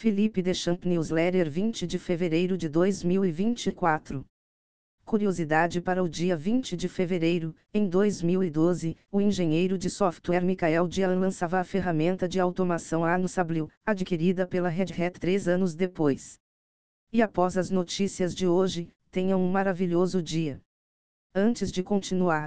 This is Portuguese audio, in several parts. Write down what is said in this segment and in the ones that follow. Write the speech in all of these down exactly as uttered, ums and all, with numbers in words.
Felipe Deschamps Newsletter vinte de fevereiro de dois mil e vinte e quatro. Curiosidade para o dia vinte de fevereiro, em dois mil e doze, o engenheiro de software Michael Dillon lançava a ferramenta de automação Ansible, adquirida pela Red Hat três anos depois. E após as notícias de hoje, tenham um maravilhoso dia. Antes de continuar,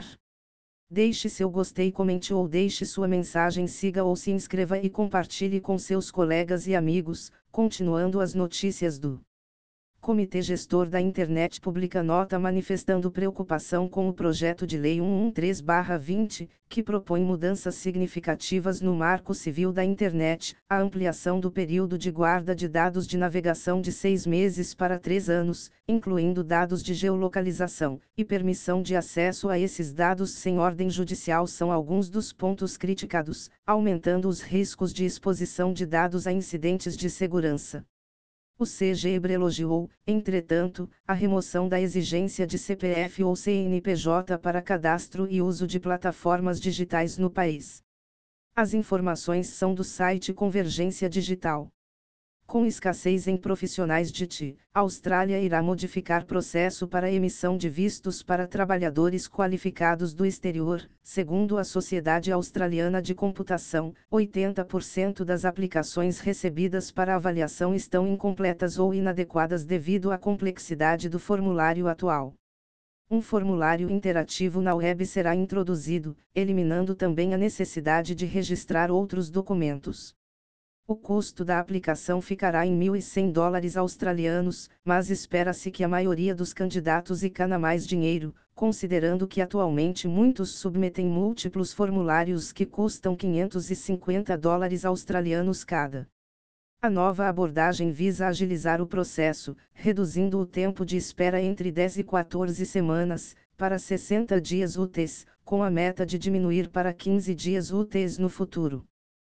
deixe seu gostei, comente ou deixe sua mensagem, siga ou se inscreva e compartilhe com seus colegas e amigos. Continuando as notícias do Comitê Gestor da Internet publica nota manifestando preocupação com o projeto de lei cento e treze barra vinte, que propõe mudanças significativas no Marco Civil da Internet, a ampliação do período de guarda de dados de navegação de seis meses para três anos, incluindo dados de geolocalização, e permissão de acesso a esses dados sem ordem judicial são alguns dos pontos criticados, aumentando os riscos de exposição de dados a incidentes de segurança. O C G E B R elogiou, entretanto, a remoção da exigência de C P F ou C N P J para cadastro e uso de plataformas digitais no país. As informações são do site Convergência Digital. Com escassez em profissionais de T I, a Austrália irá modificar processo para emissão de vistos para trabalhadores qualificados do exterior. Segundo a Sociedade Australiana de Computação, oitenta por cento das aplicações recebidas para avaliação estão incompletas ou inadequadas devido à complexidade do formulário atual. Um formulário interativo na web será introduzido, eliminando também a necessidade de registrar outros documentos. O custo da aplicação ficará em mil e cem dólares australianos, mas espera-se que a maioria dos candidatos icana mais dinheiro, considerando que atualmente muitos submetem múltiplos formulários que custam quinhentos e cinquenta dólares australianos cada. A nova abordagem visa agilizar o processo, reduzindo o tempo de espera entre dez e quatorze semanas, para sessenta dias úteis, com a meta de diminuir para quinze dias úteis no futuro.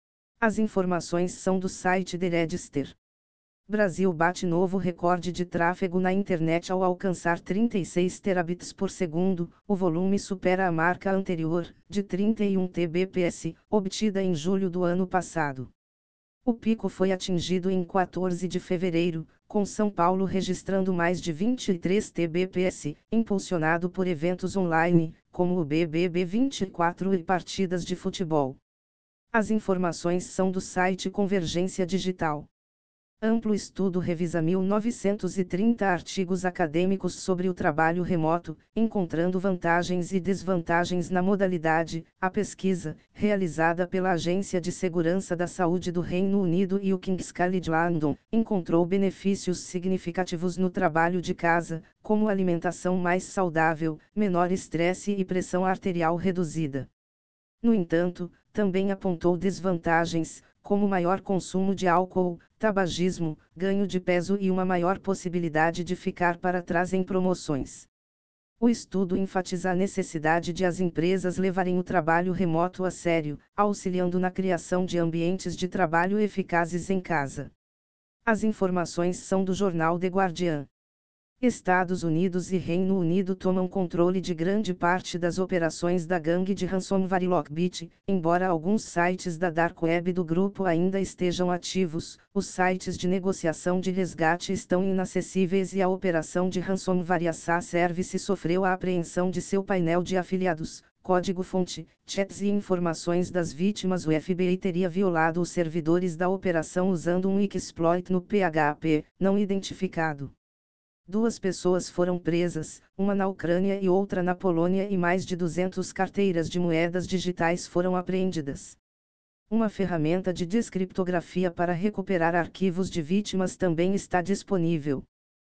As informações são do site The Register. Brasil bate novo recorde de tráfego na internet ao alcançar trinta e seis terabits por segundo, o volume supera a marca anterior, de trinta e um terabits, obtida em julho do ano passado. O pico foi atingido em quatorze de fevereiro, com São Paulo registrando mais de vinte e três terabits, impulsionado por eventos online, como o B B B vinte e quatro e partidas de futebol. As informações são do site Convergência Digital. Amplo estudo revisa mil novecentos e trinta artigos acadêmicos sobre o trabalho remoto, encontrando vantagens e desvantagens na modalidade. A pesquisa, realizada pela Agência de Segurança da Saúde do Reino Unido e o King's College London, encontrou benefícios significativos no trabalho de casa, como alimentação mais saudável, menor estresse e pressão arterial reduzida. No entanto, também apontou desvantagens, como maior consumo de álcool, tabagismo, ganho de peso e uma maior possibilidade de ficar para trás em promoções. O estudo enfatiza a necessidade de as empresas levarem o trabalho remoto a sério, auxiliando na criação de ambientes de trabalho eficazes em casa. As informações são do jornal The Guardian. Estados Unidos e Reino Unido tomam controle de grande parte das operações da gangue de ransomware Lockbit. Embora alguns sites da Dark Web do grupo ainda estejam ativos, os sites de negociação de resgate estão inacessíveis e a operação de ransomware Assassin Service sofreu a apreensão de seu painel de afiliados, código-fonte, chats e informações das vítimas. O F B I teria violado os servidores da operação usando um exploit no P H P, não identificado. Duas pessoas foram presas, uma na Ucrânia e outra na Polônia, e mais de duzentas carteiras de moedas digitais foram apreendidas. Uma ferramenta de descriptografia para recuperar arquivos de vítimas também está disponível.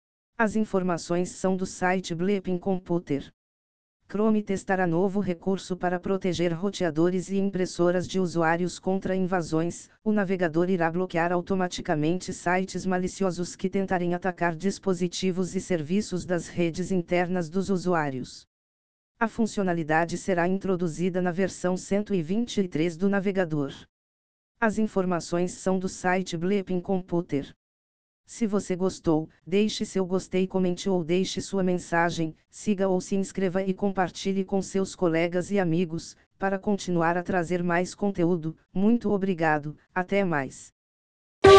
As informações são do site Bleeping Computer. Chrome testará novo recurso para proteger roteadores e impressoras de usuários contra invasões. O navegador irá bloquear automaticamente sites maliciosos que tentarem atacar dispositivos e serviços das redes internas dos usuários. A funcionalidade será introduzida na versão cento e vinte e três do navegador. As informações são do site Bleeping Computer. Se você gostou, deixe seu gostei, comente ou deixe sua mensagem, siga ou se inscreva e compartilhe com seus colegas e amigos, para continuar a trazer mais conteúdo. Muito obrigado, até mais.